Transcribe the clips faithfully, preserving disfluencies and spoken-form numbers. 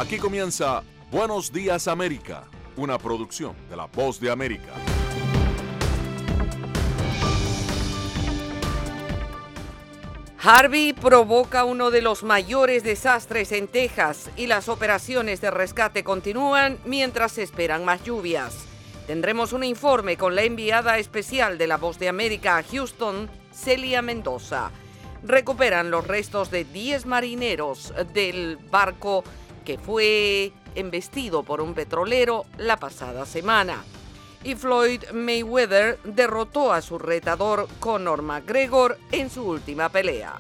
Aquí comienza Buenos Días América, una producción de La Voz de América. Harvey provoca uno de los mayores desastres en Texas y las operaciones de rescate continúan mientras se esperan más lluvias. Tendremos un informe con la enviada especial de La Voz de América a Houston, Celia Mendoza. Recuperan los restos de diez marineros del barco que fue embestido por un petrolero la pasada semana. Y Floyd Mayweather derrotó a su retador Conor McGregor en su última pelea.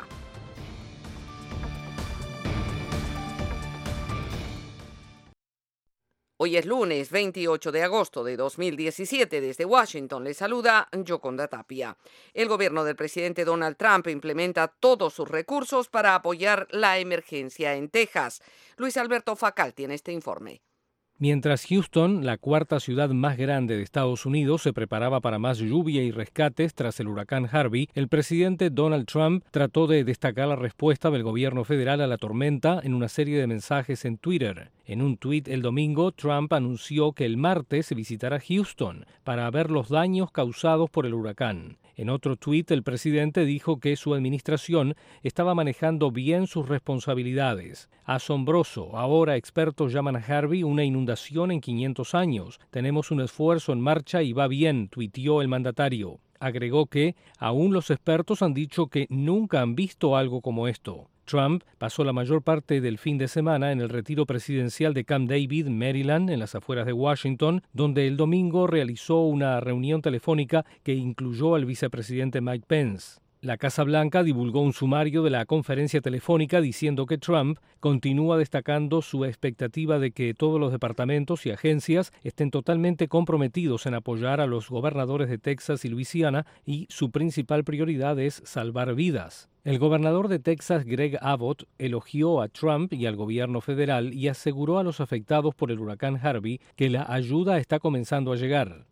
Hoy es lunes veintiocho de agosto de dos mil diecisiete. Desde Washington le saluda Yoconda Tapia. El gobierno del presidente Donald Trump implementa todos sus recursos para apoyar la emergencia en Texas. Luis Alberto Facal tiene este informe. Mientras Houston, la cuarta ciudad más grande de Estados Unidos, se preparaba para más lluvia y rescates tras el huracán Harvey, el presidente Donald Trump trató de destacar la respuesta del gobierno federal a la tormenta en una serie de mensajes en Twitter. En un tuit el domingo, Trump anunció que el martes visitará Houston para ver los daños causados por el huracán. En otro tuit, el presidente dijo que su administración estaba manejando bien sus responsabilidades. Asombroso, ahora expertos llaman a Harvey una inundación en quinientos años. Tenemos un esfuerzo en marcha y va bien, tuiteó el mandatario. Agregó que aún los expertos han dicho que nunca han visto algo como esto. Trump pasó la mayor parte del fin de semana en el retiro presidencial de Camp David, Maryland, en las afueras de Washington, donde el domingo realizó una reunión telefónica que incluyó al vicepresidente Mike Pence. La Casa Blanca divulgó un sumario de la conferencia telefónica diciendo que Trump continúa destacando su expectativa de que todos los departamentos y agencias estén totalmente comprometidos en apoyar a los gobernadores de Texas y Luisiana y su principal prioridad es salvar vidas. El gobernador de Texas, Greg Abbott, elogió a Trump y al gobierno federal y aseguró a los afectados por el huracán Harvey que la ayuda está comenzando a llegar.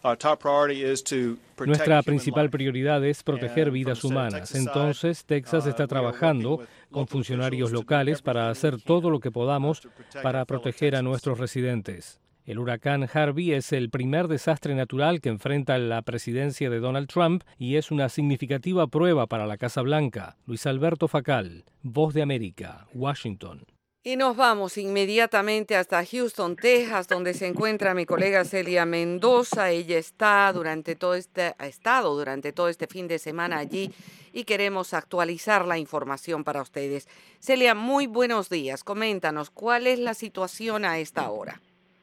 Nuestra principal prioridad es proteger vidas humanas. Entonces, Texas está trabajando con funcionarios locales para hacer todo lo que podamos para proteger a nuestros residentes. El huracán Harvey es el primer desastre natural que enfrenta la presidencia de Donald Trump y es una significativa prueba para la Casa Blanca. Luis Alberto Facal, Voz de América, Washington. Y nos vamos inmediatamente hasta Houston, Texas, donde se encuentra mi colega Celia Mendoza. Ella está durante todo este, ha estado durante todo este fin de semana allí y queremos actualizar la información para ustedes. Celia, muy buenos días. Coméntanos, ¿cuál es la situación a esta hora?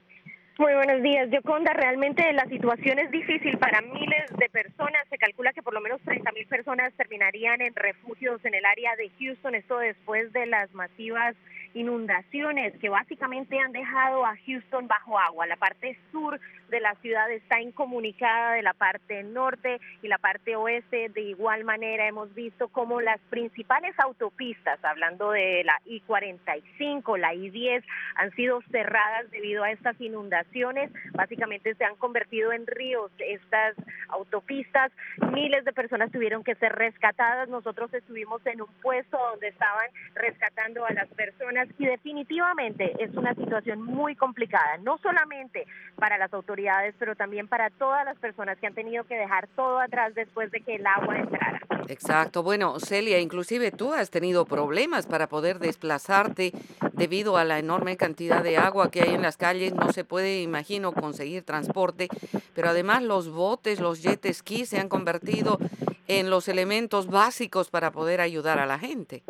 Muy buenos días, Yoconda. Realmente la situación es difícil para miles de personas. Se calcula que por lo menos treinta mil personas terminarían en refugios en el área de Houston. Esto después de las masivas inundaciones que básicamente han dejado a Houston bajo agua. La parte sur de la ciudad está incomunicada de la parte norte y la parte oeste. De igual manera hemos visto como las principales autopistas, hablando de la I cuarenta y cinco, la I diez, han sido cerradas debido a estas inundaciones. Básicamente se han convertido en ríos estas autopistas. Miles de personas tuvieron que ser rescatadas. Nosotros estuvimos en un puesto donde estaban rescatando a las personas y definitivamente es una situación muy complicada, no solamente para las autoridades, pero también para todas las personas que han tenido que dejar todo atrás después de que el agua entrara. Exacto. Bueno, Celia, inclusive tú has tenido problemas para poder desplazarte debido a la enorme cantidad de agua que hay en las calles. No se puede, imagino, conseguir transporte, pero además los botes, los jet ski se han convertido en los elementos básicos para poder ayudar a la gente.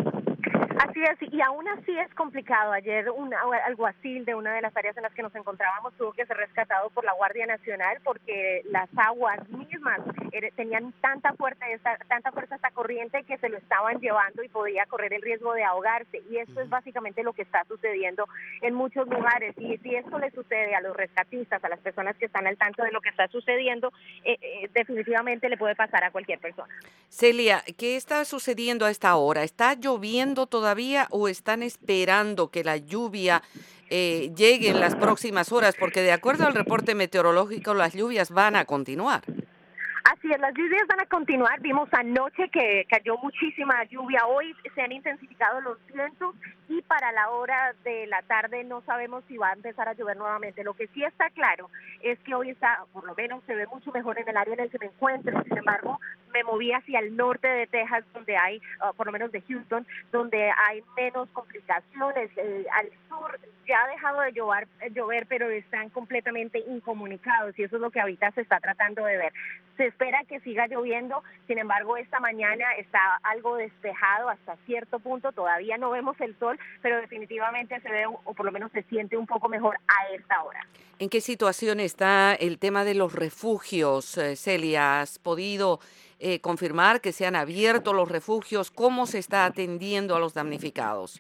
Así es, y aún así es complicado. Ayer un alguacil de una de las áreas en las que nos encontrábamos tuvo que ser rescatado por la Guardia Nacional porque las aguas mismas er, tenían tanta fuerza, esta, tanta fuerza esta corriente que se lo estaban llevando y podía correr el riesgo de ahogarse. Y esto es básicamente lo que está sucediendo en muchos lugares. Y si esto le sucede a los rescatistas, a las personas que están al tanto de lo que está sucediendo, eh, eh, definitivamente le puede pasar a cualquier persona. Celia, ¿qué está sucediendo a esta hora? ¿Está lloviendo todavía o están esperando que la lluvia eh, llegue en las próximas horas? Porque de acuerdo al reporte meteorológico, las lluvias van a continuar. Así es, las lluvias van a continuar. Vimos anoche que cayó muchísima lluvia. Hoy se han intensificado los vientos y para la hora de la tarde no sabemos si va a empezar a llover nuevamente. Lo que sí está claro es que hoy está, por lo menos se ve mucho mejor en el área en el que me encuentro. Sin embargo, me moví hacia el norte de Texas, donde hay, uh, por lo menos de Houston, donde hay menos complicaciones. Eh, al sur ya ha dejado de llover, llover, pero están completamente incomunicados y eso es lo que ahorita se está tratando de ver. Se espera que siga lloviendo, sin embargo, esta mañana está algo despejado hasta cierto punto, todavía no vemos el sol, pero definitivamente se ve, o por lo menos se siente un poco mejor a esta hora. ¿En qué situación está el tema de los refugios, eh, Celia? ¿Has podido eh, confirmar que se han abierto los refugios? ¿Cómo se está atendiendo a los damnificados?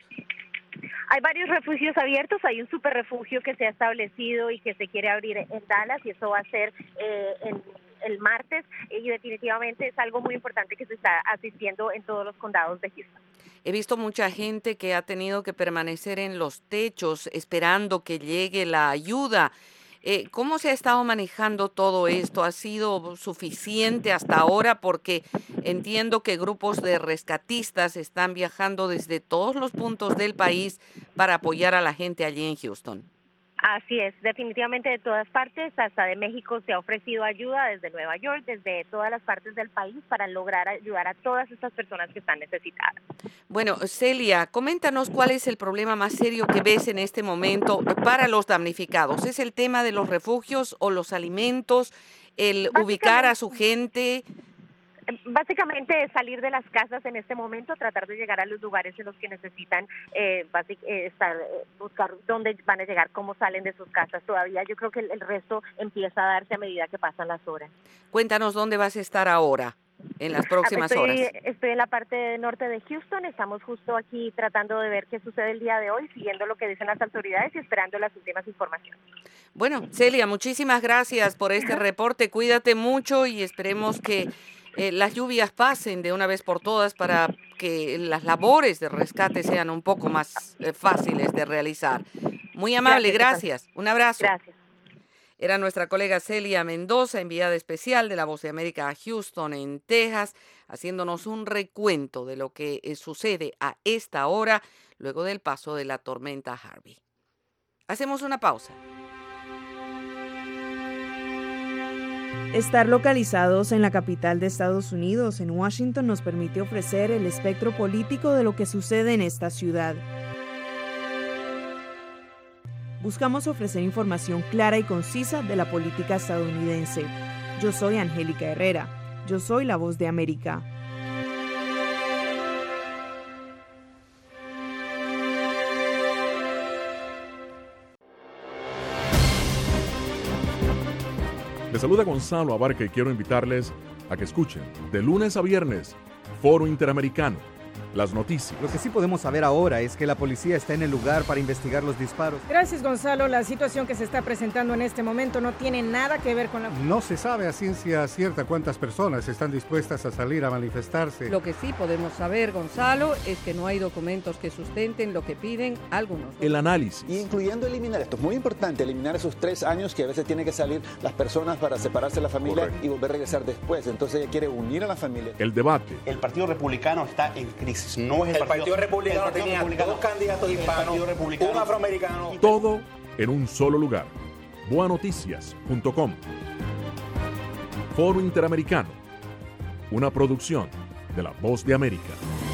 Hay varios refugios abiertos, hay un super refugio que se ha establecido y que se quiere abrir en Dallas y eso va a ser eh, en el martes y definitivamente es algo muy importante que se está asistiendo en todos los condados de Houston. He visto mucha gente que ha tenido que permanecer en los techos esperando que llegue la ayuda. Eh, ¿Cómo se ha estado manejando todo esto? ¿Ha sido suficiente hasta ahora? Porque entiendo que grupos de rescatistas están viajando desde todos los puntos del país para apoyar a la gente allí en Houston. Así es, definitivamente de todas partes, hasta de México se ha ofrecido ayuda, desde Nueva York, desde todas las partes del país para lograr ayudar a todas estas personas que están necesitadas. Bueno, Celia, coméntanos cuál es el problema más serio que ves en este momento para los damnificados. ¿Es el tema de los refugios o los alimentos, el ubicar a su gente? Básicamente salir de las casas en este momento, tratar de llegar a los lugares en los que necesitan eh, basic, eh, estar, eh, buscar dónde van a llegar, cómo salen de sus casas. Todavía yo creo que el, el resto empieza a darse a medida que pasan las horas. Cuéntanos dónde vas a estar ahora, en las próximas estoy, horas. Estoy en la parte norte de Houston, estamos justo aquí tratando de ver qué sucede el día de hoy, siguiendo lo que dicen las autoridades y esperando las últimas informaciones. Bueno, Celia, muchísimas gracias por este reporte. Cuídate mucho y esperemos que Eh, las lluvias pasen de una vez por todas para que las labores de rescate sean un poco más eh, fáciles de realizar. Muy amable, gracias. gracias. Un abrazo. Gracias. Era nuestra colega Celia Mendoza, enviada especial de La Voz de América a Houston, en Texas, haciéndonos un recuento de lo que eh, sucede a esta hora luego del paso de la tormenta Harvey. Hacemos una pausa. Estar localizados en la capital de Estados Unidos, en Washington, nos permite ofrecer el espectro político de lo que sucede en esta ciudad. Buscamos ofrecer información clara y concisa de la política estadounidense. Yo soy Angélica Herrera. Yo soy La Voz de América. Les saluda Gonzalo Abarca y quiero invitarles a que escuchen de lunes a viernes Foro Interamericano, las noticias. Lo que sí podemos saber ahora es que la policía está en el lugar para investigar los disparos. Gracias, Gonzalo. La situación que se está presentando en este momento no tiene nada que ver con la... No se sabe a ciencia cierta cuántas personas están dispuestas a salir a manifestarse. Lo que sí podemos saber, Gonzalo, es que no hay documentos que sustenten lo que piden algunos. El análisis. Y incluyendo eliminar, esto es muy importante, eliminar esos tres años que a veces tienen que salir las personas para separarse de la familia. Correcto. Y volver a regresar después. Entonces ella quiere unir a la familia. El debate. El Partido Republicano está en crisis. No es el, el Partido, partido Republicano el partido tenía republicano, dos candidatos hispanos, un afroamericano. Todo en un solo lugar. boa noticias punto com. Foro Interamericano. Una producción de La Voz de América.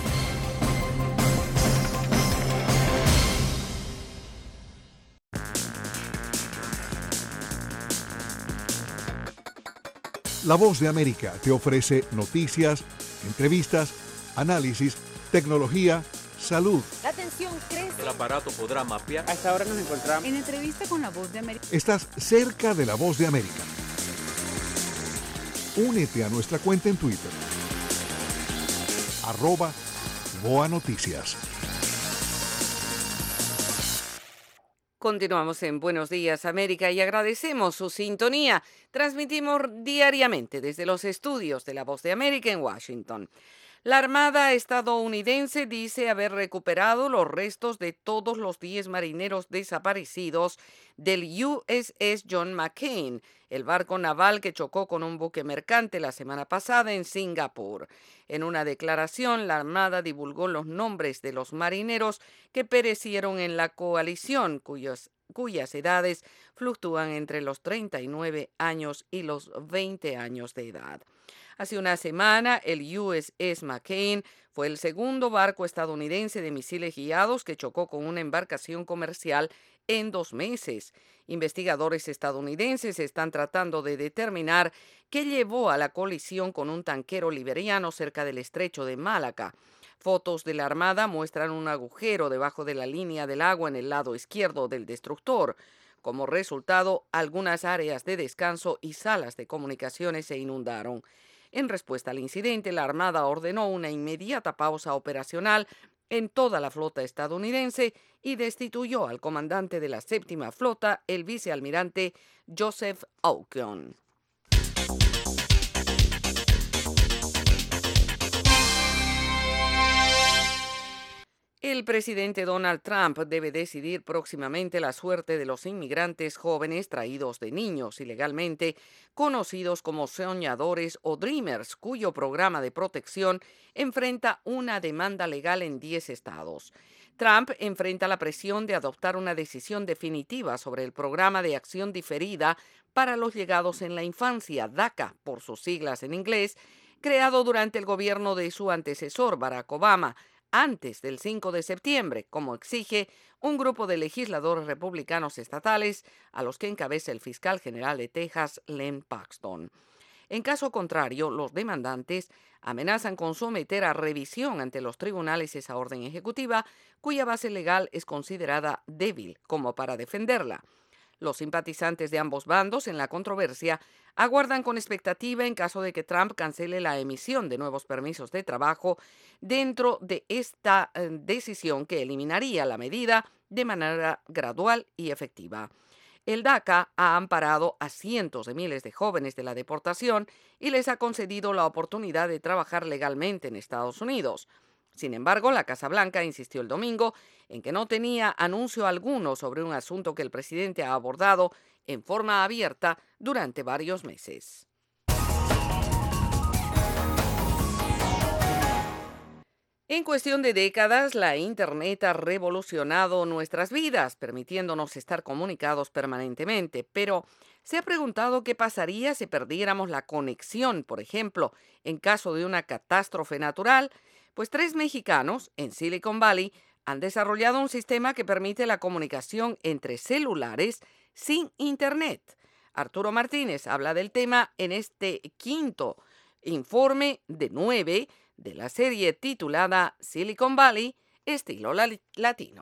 La Voz de América te ofrece noticias, entrevistas, análisis, tecnología, salud. La atención crece. El aparato podrá mapear. A esta hora nos encontramos en entrevista con La Voz de América. Estás cerca de La Voz de América. Únete a nuestra cuenta en Twitter. Arroba Boa Noticias. Continuamos en Buenos Días América y agradecemos su sintonía. Transmitimos diariamente desde los estudios de La Voz de América en Washington. La Armada estadounidense dice haber recuperado los restos de todos los diez marineros desaparecidos del U S S John McCain el barco naval que chocó con un buque mercante la semana pasada en Singapur. En una declaración, la Armada divulgó los nombres de los marineros que perecieron en la coalición, cuyos, cuyas edades fluctúan entre los treinta y nueve años y los veinte años de edad. Hace una semana, el U S S McCain fue el segundo barco estadounidense de misiles guiados que chocó con una embarcación comercial en dos meses. Investigadores estadounidenses están tratando de determinar qué llevó a la colisión con un tanquero liberiano cerca del estrecho de Malaca. Fotos de la Armada muestran un agujero debajo de la línea del agua en el lado izquierdo del destructor. Como resultado, algunas áreas de descanso y salas de comunicaciones se inundaron. En respuesta al incidente, la Armada ordenó una inmediata pausa operacional en toda la flota estadounidense y destituyó al comandante de la séptima flota, el vicealmirante Joseph Aucoin. El presidente Donald Trump debe decidir próximamente la suerte de los inmigrantes jóvenes traídos de niños ilegalmente, conocidos como soñadores o dreamers, cuyo programa de protección enfrenta una demanda legal en diez estados. Trump enfrenta la presión de adoptar una decisión definitiva sobre el programa de acción diferida para los llegados en la infancia, DACA, por sus siglas en inglés, creado durante el gobierno de su antecesor, Barack Obama, antes del cinco de septiembre, como exige un grupo de legisladores republicanos estatales a los que encabeza el fiscal general de Texas, Len Paxton. En caso contrario, los demandantes amenazan con someter a revisión ante los tribunales esa orden ejecutiva, cuya base legal es considerada débil como para defenderla. Los simpatizantes de ambos bandos en la controversia aguardan con expectativa en caso de que Trump cancele la emisión de nuevos permisos de trabajo dentro de esta eh, decisión que eliminaría la medida de manera gradual y efectiva. El DACA ha amparado a cientos de miles de jóvenes de la deportación y les ha concedido la oportunidad de trabajar legalmente en Estados Unidos. Sin embargo, la Casa Blanca insistió el domingo en que no tenía anuncio alguno sobre un asunto que el presidente ha abordado en forma abierta durante varios meses. En cuestión de décadas, la Internet ha revolucionado nuestras vidas, permitiéndonos estar comunicados permanentemente, pero ¿se ha preguntado qué pasaría si perdiéramos la conexión, por ejemplo, en caso de una catástrofe natural? Pues tres mexicanos en Silicon Valley han desarrollado un sistema que permite la comunicación entre celulares sin Internet. Arturo Martínez habla del tema en este quinto informe de nueve de la serie titulada Silicon Valley, estilo latino.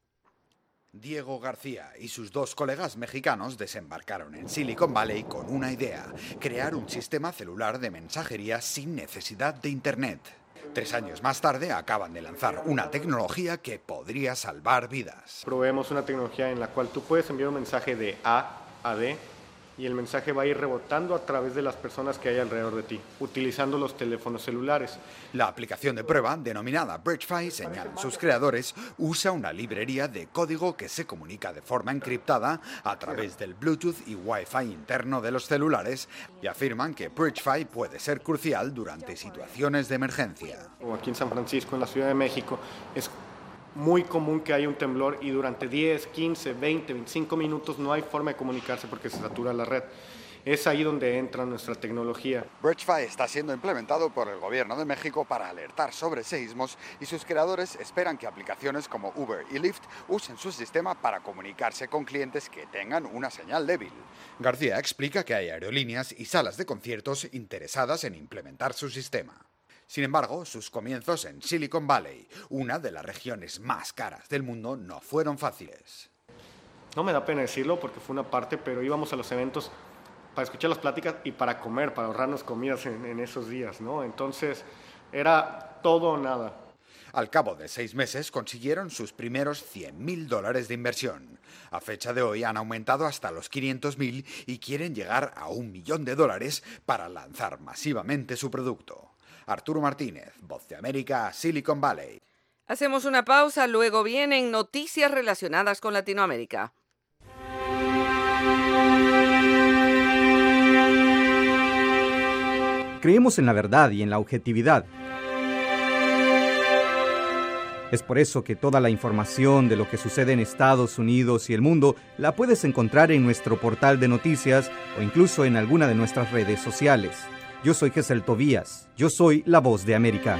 Diego García y sus dos colegas mexicanos desembarcaron en Silicon Valley con una idea: crear un sistema celular de mensajería sin necesidad de Internet. Tres años más tarde acaban de lanzar una tecnología que podría salvar vidas. Proveemos una tecnología en la cual tú puedes enviar un mensaje de A a D y el mensaje va a ir rebotando a través de las personas que hay alrededor de ti, utilizando los teléfonos celulares. La aplicación de prueba, denominada BridgeFi, señalan sus creadores, usa una librería de código que se comunica de forma encriptada a través del Bluetooth y Wi-Fi interno de los celulares y afirman que BridgeFi puede ser crucial durante situaciones de emergencia. O aquí en San Francisco, en la Ciudad de México, es muy común que haya un temblor y durante diez, quince, veinte, veinticinco minutos no hay forma de comunicarse porque se satura la red. Es ahí donde entra nuestra tecnología. BridgeFi está siendo implementado por el gobierno de México para alertar sobre seísmos y sus creadores esperan que aplicaciones como Uber y Lyft usen su sistema para comunicarse con clientes que tengan una señal débil. García explica que hay aerolíneas y salas de conciertos interesadas en implementar su sistema. Sin embargo, sus comienzos en Silicon Valley, una de las regiones más caras del mundo, no fueron fáciles. No me da pena decirlo porque fue una parte, pero íbamos a los eventos para escuchar las pláticas y para comer, para ahorrarnos comidas en, en esos días, ¿no? Entonces, era todo o nada. Al cabo de seis meses consiguieron sus primeros cien mil dólares de inversión. A fecha de hoy han aumentado hasta los quinientos mil y quieren llegar a un millón de dólares para lanzar masivamente su producto. Arturo Martínez, Voz de América, Silicon Valley. Hacemos una pausa, luego vienen noticias relacionadas con Latinoamérica. Creemos en la verdad y en la objetividad. Es por eso que toda la información de lo que sucede en Estados Unidos y el mundo la puedes encontrar en nuestro portal de noticias o incluso en alguna de nuestras redes sociales. Yo soy Gesell Tobías. Yo soy La Voz de América.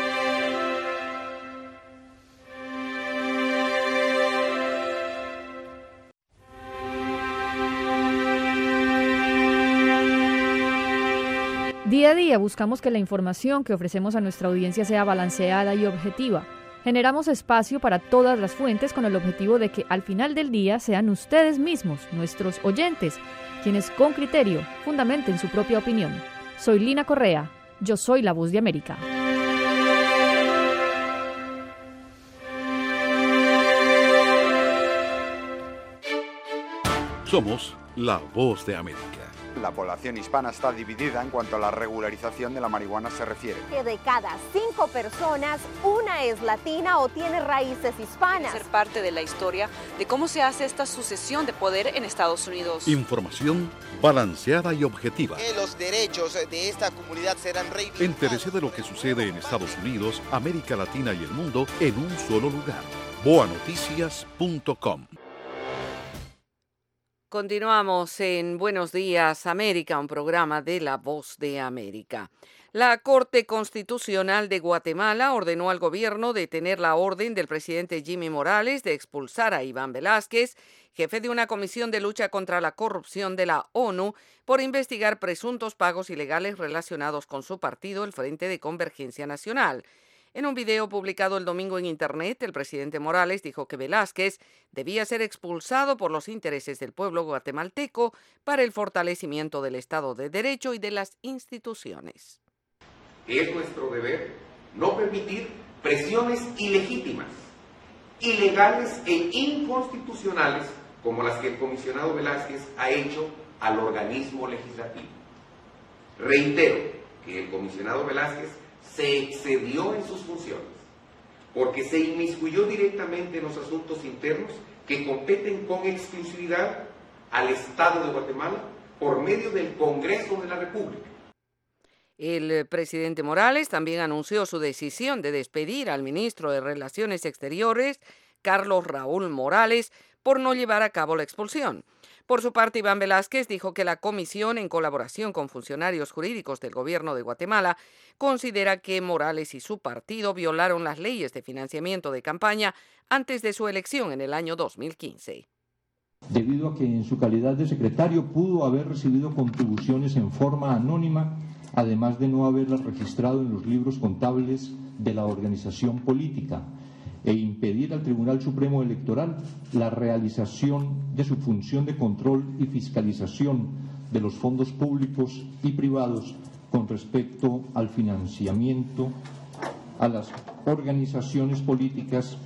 Día a día buscamos que la información que ofrecemos a nuestra audiencia sea balanceada y objetiva. Generamos espacio para todas las fuentes con el objetivo de que al final del día sean ustedes mismos, nuestros oyentes, quienes con criterio fundamenten su propia opinión. Soy Lina Correa, yo soy La Voz de América. Somos La Voz de América. La población hispana está dividida en cuanto a la regularización de la marihuana se refiere. Que de cada cinco personas, una es latina o tiene raíces hispanas. Ser parte de la historia de cómo se hace esta sucesión de poder en Estados Unidos. Información balanceada y objetiva. Que los derechos de esta comunidad serán reivindicados. Entérese de lo que sucede en Estados Unidos, América Latina y el mundo en un solo lugar. boa noticias punto com. Continuamos en Buenos Días América, un programa de La Voz de América. La Corte Constitucional de Guatemala ordenó al gobierno detener la orden del presidente Jimmy Morales de expulsar a Iván Velázquez, jefe de una comisión de lucha contra la corrupción de la ONU, por investigar presuntos pagos ilegales relacionados con su partido, el Frente de Convergencia Nacional. En un video publicado el domingo en Internet, el presidente Morales dijo que Velázquez debía ser expulsado por los intereses del pueblo guatemalteco para el fortalecimiento del Estado de Derecho y de las instituciones. Es nuestro deber no permitir presiones ilegítimas, ilegales e inconstitucionales como las que el comisionado Velázquez ha hecho al organismo legislativo. Reitero que el comisionado Velázquez se excedió en sus funciones, porque se inmiscuyó directamente en los asuntos internos que competen con exclusividad al Estado de Guatemala por medio del Congreso de la República. El presidente Morales también anunció su decisión de despedir al ministro de Relaciones Exteriores, Carlos Raúl Morales, por no llevar a cabo la expulsión. Por su parte, Iván Velázquez dijo que la comisión, en colaboración con funcionarios jurídicos del gobierno de Guatemala, considera que Morales y su partido violaron las leyes de financiamiento de campaña antes de su elección en el año dos mil quince. Debido a que en su calidad de secretario pudo haber recibido contribuciones en forma anónima, además de no haberlas registrado en los libros contables de la organización política, e impedir al Tribunal Supremo Electoral la realización de su función de control y fiscalización de los fondos públicos y privados con respecto al financiamiento a las organizaciones políticas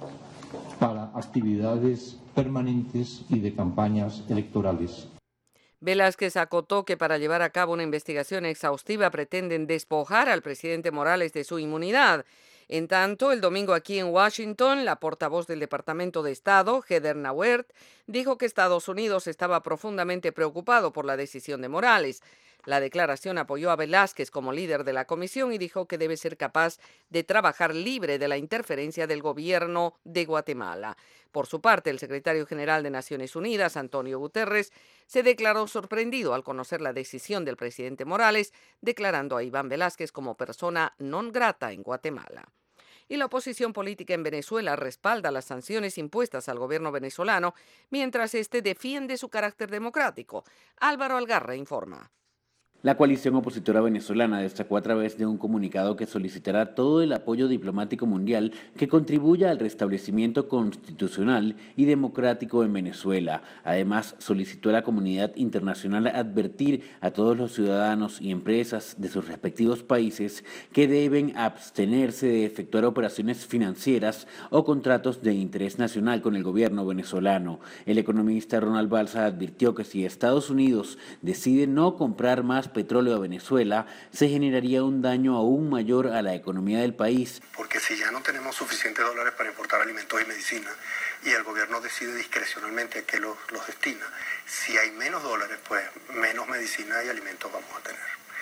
para actividades permanentes y de campañas electorales. Velázquez acotó que para llevar a cabo una investigación exhaustiva pretenden despojar al presidente Morales de su inmunidad. En tanto, el domingo aquí en Washington, la portavoz del Departamento de Estado, Heather Nauert, dijo que Estados Unidos estaba profundamente preocupado por la decisión de Morales. La declaración apoyó a Velázquez como líder de la comisión y dijo que debe ser capaz de trabajar libre de la interferencia del gobierno de Guatemala. Por su parte, el secretario general de Naciones Unidas, Antonio Guterres, se declaró sorprendido al conocer la decisión del presidente Morales, declarando a Iván Velázquez como persona non grata en Guatemala. Y la oposición política en Venezuela respalda las sanciones impuestas al gobierno venezolano, mientras este defiende su carácter democrático. Álvaro Algarra informa. La coalición opositora venezolana destacó a través de un comunicado que solicitará todo el apoyo diplomático mundial que contribuya al restablecimiento constitucional y democrático en Venezuela. Además, solicitó a la comunidad internacional advertir a todos los ciudadanos y empresas de sus respectivos países que deben abstenerse de efectuar operaciones financieras o contratos de interés nacional con el gobierno venezolano. El economista Ronald Balsa advirtió que si Estados Unidos decide no comprar más petróleo a Venezuela, se generaría un daño aún mayor a la economía del país. Porque si ya no tenemos suficientes dólares para importar alimentos y medicina y el gobierno decide discrecionalmente a qué los, los destina, si hay menos dólares, pues menos medicina y alimentos vamos a tener.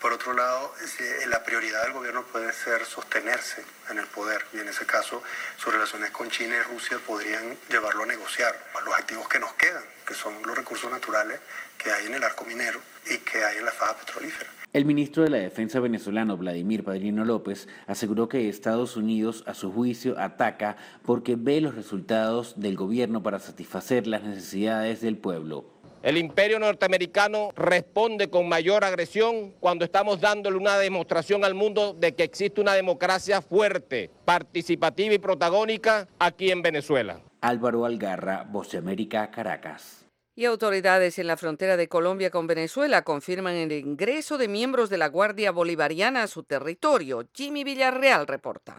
Por otro lado, la prioridad del gobierno puede ser sostenerse en el poder y en ese caso sus relaciones con China y Rusia podrían llevarlo a negociar los activos que nos quedan, que son los recursos naturales que hay en el arco minero y que hay en la faja petrolífera. El ministro de la Defensa venezolano, Vladimir Padrino López, aseguró que Estados Unidos, a su juicio, ataca porque ve los resultados del gobierno para satisfacer las necesidades del pueblo. El imperio norteamericano responde con mayor agresión cuando estamos dándole una demostración al mundo de que existe una democracia fuerte, participativa y protagónica aquí en Venezuela. Álvaro Algarra, Voz de América, Caracas. Y autoridades en la frontera de Colombia con Venezuela confirman el ingreso de miembros de la Guardia Bolivariana a su territorio. Jimmy Villarreal reporta.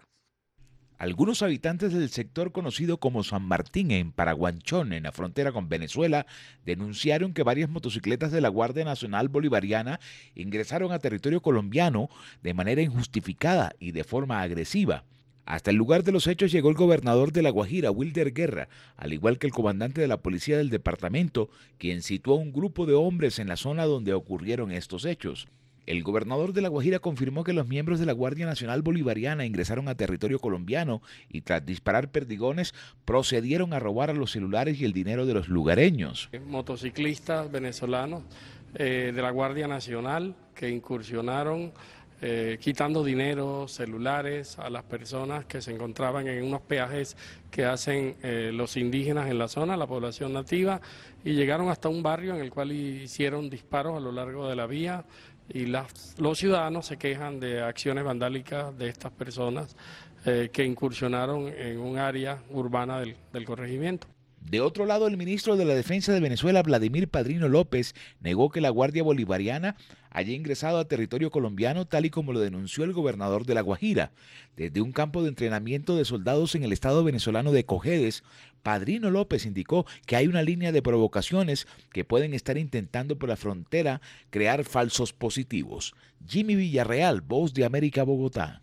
Algunos habitantes del sector conocido como San Martín en Paraguanchón, en la frontera con Venezuela, denunciaron que varias motocicletas de la Guardia Nacional Bolivariana ingresaron a territorio colombiano de manera injustificada y de forma agresiva. Hasta el lugar de los hechos llegó el gobernador de La Guajira, Wilder Guerra, al igual que el comandante de la policía del departamento, quien situó a un grupo de hombres en la zona donde ocurrieron estos hechos. El gobernador de La Guajira confirmó que los miembros de la Guardia Nacional Bolivariana ingresaron a territorio colombiano y tras disparar perdigones procedieron a robar a los celulares y el dinero de los lugareños. Motociclistas venezolanos eh, de la Guardia Nacional que incursionaron eh, quitando dinero, celulares a las personas que se encontraban en unos peajes que hacen eh, los indígenas en la zona, la población nativa, y llegaron hasta un barrio en el cual hicieron disparos a lo largo de la vía. Y las, los ciudadanos se quejan de acciones vandálicas de estas personas eh, que incursionaron en un área urbana del, del corregimiento. De otro lado, el ministro de la Defensa de Venezuela, Vladimir Padrino López, negó que la Guardia Bolivariana haya ingresado a territorio colombiano tal y como lo denunció el gobernador de La Guajira. Desde un campo de entrenamiento de soldados en el estado venezolano de Cojedes, Padrino López indicó que hay una línea de provocaciones que pueden estar intentando por la frontera crear falsos positivos. Jimmy Villarreal, Voz de América, Bogotá.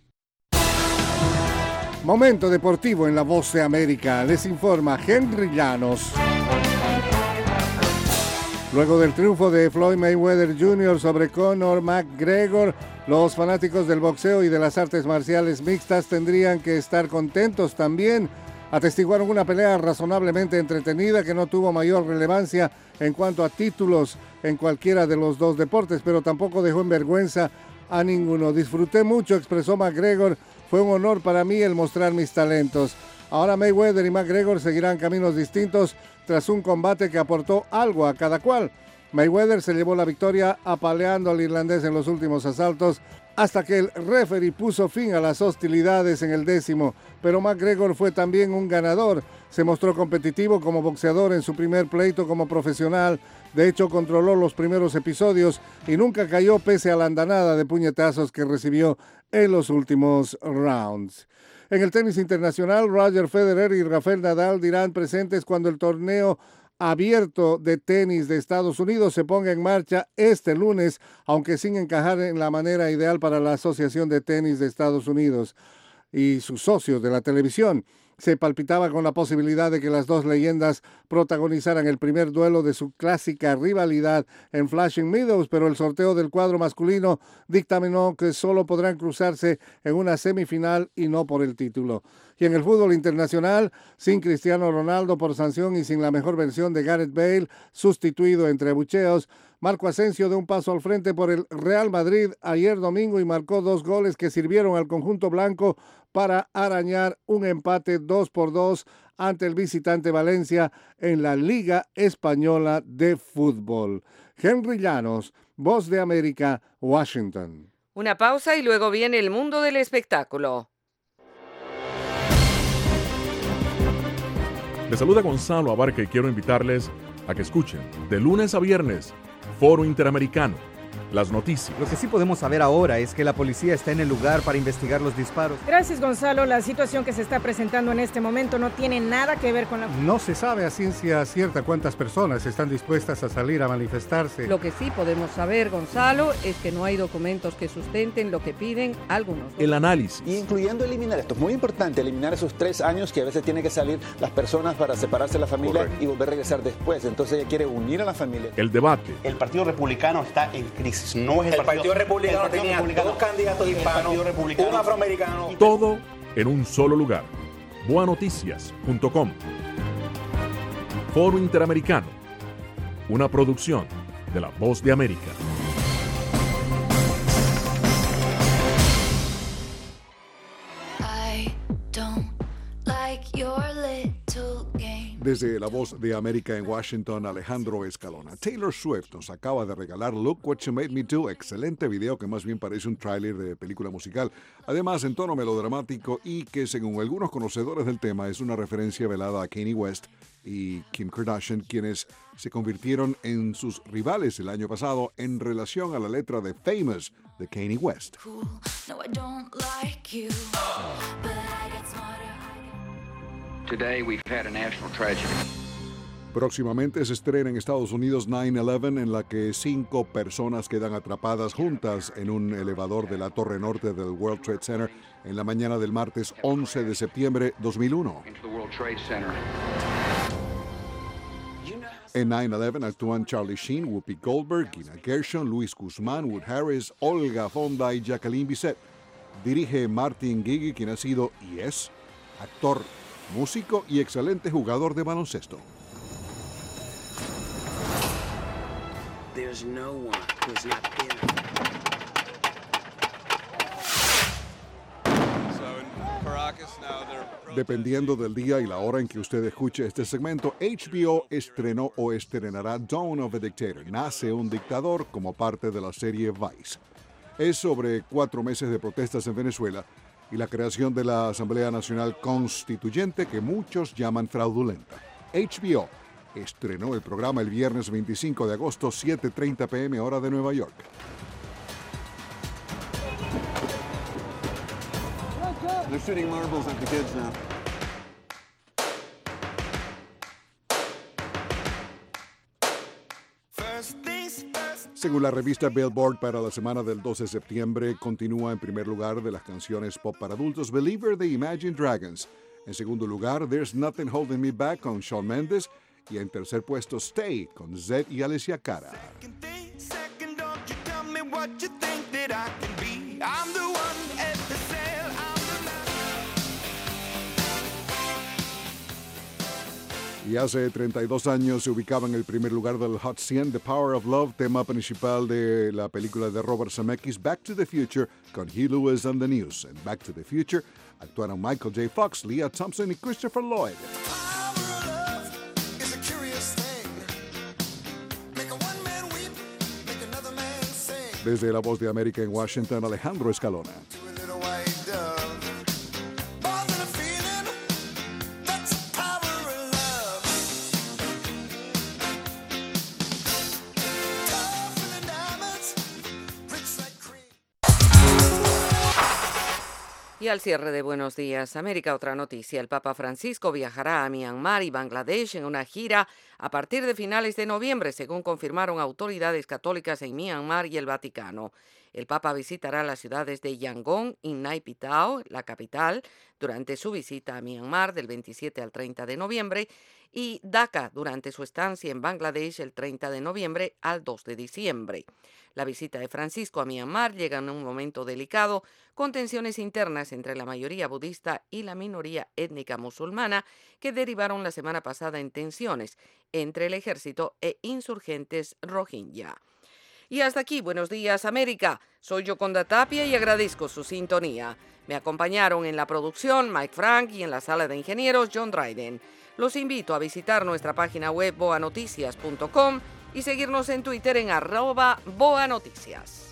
Momento deportivo en la Voz de América. Les informa Henry Llanos. Luego del triunfo de Floyd Mayweather junior sobre Conor McGregor, los fanáticos del boxeo y de las artes marciales mixtas tendrían que estar contentos también. Atestiguaron una pelea razonablemente entretenida que no tuvo mayor relevancia en cuanto a títulos en cualquiera de los dos deportes, pero tampoco dejó en vergüenza a ninguno. Disfruté mucho, expresó McGregor. Fue un honor para mí el mostrar mis talentos. Ahora Mayweather y McGregor seguirán caminos distintos tras un combate que aportó algo a cada cual. Mayweather se llevó la victoria apaleando al irlandés en los últimos asaltos hasta que el referee puso fin a las hostilidades en el décimo, pero McGregor fue también un ganador. Se mostró competitivo como boxeador en su primer pleito como profesional. De hecho, controló los primeros episodios y nunca cayó pese a la andanada de puñetazos que recibió en los últimos rounds. En el tenis internacional, Roger Federer y Rafael Nadal dirán presentes cuando el torneo abierto de tenis de Estados Unidos se ponga en marcha este lunes, aunque sin encajar en la manera ideal para la Asociación de Tenis de Estados Unidos y sus socios de la televisión. Se palpitaba con la posibilidad de que las dos leyendas protagonizaran el primer duelo de su clásica rivalidad en Flushing Meadows, pero el sorteo del cuadro masculino dictaminó que solo podrán cruzarse en una semifinal y no por el título. Y en el fútbol internacional, sin Cristiano Ronaldo por sanción y sin la mejor versión de Gareth Bale, sustituido entre abucheos, Marco Asensio dio un paso al frente por el Real Madrid ayer domingo y marcó dos goles que sirvieron al conjunto blanco para arañar un empate dos por dos ante el visitante Valencia en la Liga Española de Fútbol. Henry Llanos, Voz de América, Washington. Una pausa y luego viene el mundo del espectáculo. Les saluda Gonzalo Abarca y quiero invitarles a que escuchen de lunes a viernes Foro Interamericano, las noticias. Lo que sí podemos saber ahora es que la policía está en el lugar para investigar los disparos. Gracias, Gonzalo. La situación que se está presentando en este momento no tiene nada que ver con la... No se sabe a ciencia cierta cuántas personas están dispuestas a salir a manifestarse. Lo que sí podemos saber, Gonzalo, es que no hay documentos que sustenten lo que piden algunos. El análisis. Incluyendo eliminar, esto es muy importante, eliminar esos tres años que a veces tienen que salir las personas para separarse de la familia. Correcto. Y volver a regresar después. Entonces ella quiere unir a la familia. El debate. El Partido Republicano está en crisis. crisis no es el, el Partido, partido Republicano. El partido tenía republicano. dos candidatos hispanos, un afroamericano. Todo en un solo lugar. boa noticias punto com. Foro Interamericano, una producción de La Voz de América. Desde La Voz de América en Washington, Alejandro Escalona. Taylor Swift nos acaba de regalar Look What You Made Me Do, excelente video que más bien parece un tráiler de película musical, además en tono melodramático y que según algunos conocedores del tema es una referencia velada a Kanye West y Kim Kardashian, quienes se convirtieron en sus rivales el año pasado en relación a la letra de Famous de Kanye West. Today we've had a national tragedy. Próximamente se estrena en Estados Unidos nueve once, en la que cinco personas quedan atrapadas juntas en un elevador de la torre norte del World Trade Center en la mañana del martes once de septiembre de dos mil uno. En nueve once actúan Charlie Sheen, Whoopi Goldberg, Gina Gershon, Luis Guzmán, Wood Harris, Olga Fonda y Jacqueline Bisset. Dirige Martin Gigi, quien ha sido y es actor, músico y excelente jugador de baloncesto. There's no one who's not been. So in Caracas now they're... Dependiendo del día y la hora en que usted escuche este segmento, H B O estrenó o estrenará Dawn of a Dictator, Nace un dictador, como parte de la serie Vice. Es sobre cuatro meses de protestas en Venezuela y la creación de la Asamblea Nacional Constituyente, que muchos llaman fraudulenta. H B O estrenó el programa el viernes veinticinco de agosto, siete treinta p m hora de Nueva York. They're shooting marbles at the kids now. Según la revista Billboard, para la semana del doce de septiembre, continúa en primer lugar de las canciones pop para adultos Believer de Imagine Dragons. En segundo lugar, There's Nothing Holding Me Back con Shawn Mendes. Y en tercer puesto, Stay con Zedd y Alessia Cara. Y hace treinta y dos años se ubicaba en el primer lugar del Hot cien, The Power of Love, tema principal de la película de Robert Zemeckis, Back to the Future, con Hugh Lewis and the News. En Back to the Future actuaron Michael J. Fox, Leah Thompson y Christopher Lloyd. Desde La Voz de América en Washington, Alejandro Escalona. Y al cierre de Buenos Días América, otra noticia. El Papa Francisco viajará a Myanmar y Bangladesh en una gira a partir de finales de noviembre, según confirmaron autoridades católicas en Myanmar y el Vaticano. El Papa visitará las ciudades de Yangon y Naypyidaw, la capital, durante su visita a Myanmar del veintisiete al treinta de noviembre y Dhaka durante su estancia en Bangladesh el treinta de noviembre al dos de diciembre. La visita de Francisco a Myanmar llega en un momento delicado, con tensiones internas entre la mayoría budista y la minoría étnica musulmana que derivaron la semana pasada en tensiones entre el ejército e insurgentes rohingya. Y hasta aquí, Buenos Días América. Soy Yoconda Tapia y agradezco su sintonía. Me acompañaron en la producción Mike Frank y en la sala de ingenieros John Dryden. Los invito a visitar nuestra página web boa noticias punto com y seguirnos en Twitter en arroba boanoticias.